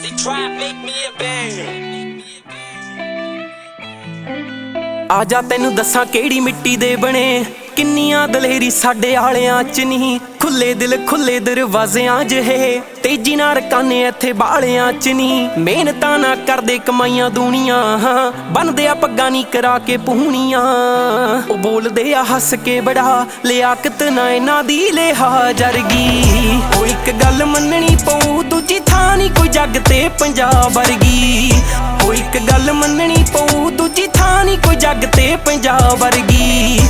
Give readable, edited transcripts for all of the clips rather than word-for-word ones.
आजा तैनू दस्सां केड़ी मिट्टी दे बने, किन्नियां दलेरी साडे आलियां च नहीं। खुले दिल खुले दरवाजियां च है, तेजी ना रकाने इत्थे बालियां च नहीं। मेहनतां ना करदे कमाइयां दूनियां, बनदे आ पग्गां नी करा के पूनियां। ओ बोलदे आ हस के बड़ा, लियाकत ना इन्हां दी लिहाजरगी। ओ इक गल मननी पऊ, दूजी थां नी कोई जग ते पंजाब वर्गी। ओ इक गल मननी पऊ, दूजी थां नी कोई जग ते पंजाब वर्गी।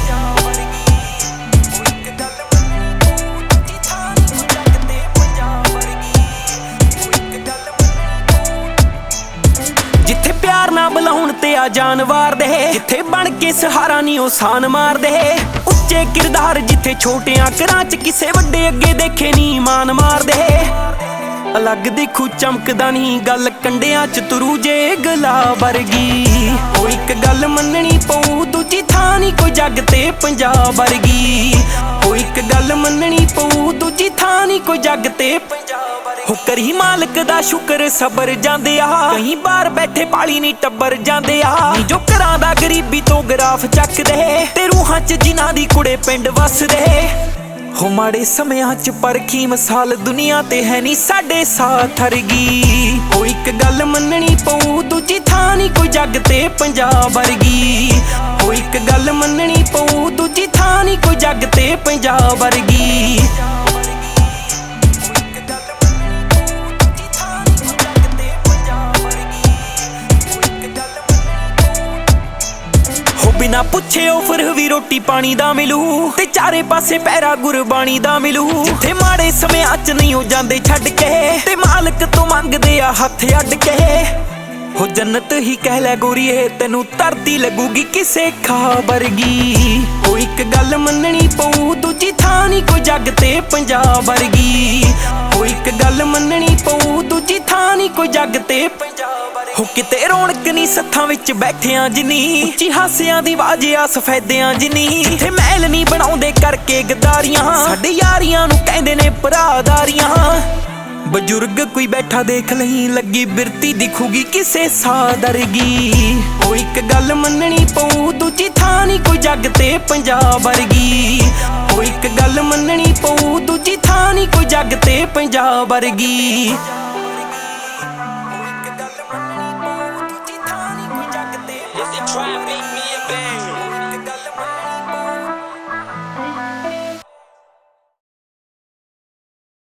जिथे प्यार ना बुलाउण ते आ जानवार दे, जिथे बन के सहारा नी ओ सान मार दे। उच्चे किरदार जिथे छोटियां घरां च किसे वड्डे अगे देखे नी मान मार दे। अलग दिखू चमकदा नी गल कंडियां च तुरू जे गला वर्गी। ओ इक गल मननी पऊ, दूजी थां नी कोई जग ते पंजाब वर्गी। ओ इक गल मननी पऊ, दूजी थां नी कोई जग ते पंजाब वर्गी। हो करी मालक दा शुक्र सबर जांदे आ, कई बार बैठे पाली नी टब्बर जांदे आ। जो घरां दा गरीबी तो ग्राफ चकदे, ते रूहां च जिन्हां दी कुड़े पिंड वसदे। हो माड़े समयां च परखी मिसाल दुनिया ते है नी साडे साथ हरगी। ओ इक गल मननी पऊ, दूजी थां नी कोई जग ते पंजाब वर्गी। ओ इक गल मननी पऊ, दूजी थां नी कोई जग ते पंजाब वर्गी। बिना पुछे ऑफर भी रोटी पानी दा मिलू, ते चारे पासे पैरा गुरबाणी दा मिलू। जिथे माड़े समयां च नहीं हो जांदे छड्ड के, ते मालक तो मंगदे आ हथ अड्ड के। हो जन्नत ही कह लै गोरीए, तैनू धरती लगूगी किसे खा वर्गी। ओ इक गल मननी पऊ, दूजी थां नी कोई जग ते पंजाब वर्गी। ओ इक गल मननी पऊ, दूजी थां नी कोई जग ते पंजाब वर्गी। हो किते रौनक नी सत्थां विच बैठियां जिनी, उच्ची हासियां दी आवाज़ आ सफेदियां जिनी। जिथे महल नी बनाउंदे करके गद्दारियां, साडे यारियां नू कहंदे ने भरादारियां। बजुर्ग कोई बैठा देख लही, लगी बिरती दिखूगी किसे सादरगी। ओ इक गल मननी पऊ, दूजी थां नी कोई जग ते पंजाब वर्गी। ओ इक गल मननी पऊ, दूजी थां नी कोई जग ते पंजाब वर्गी।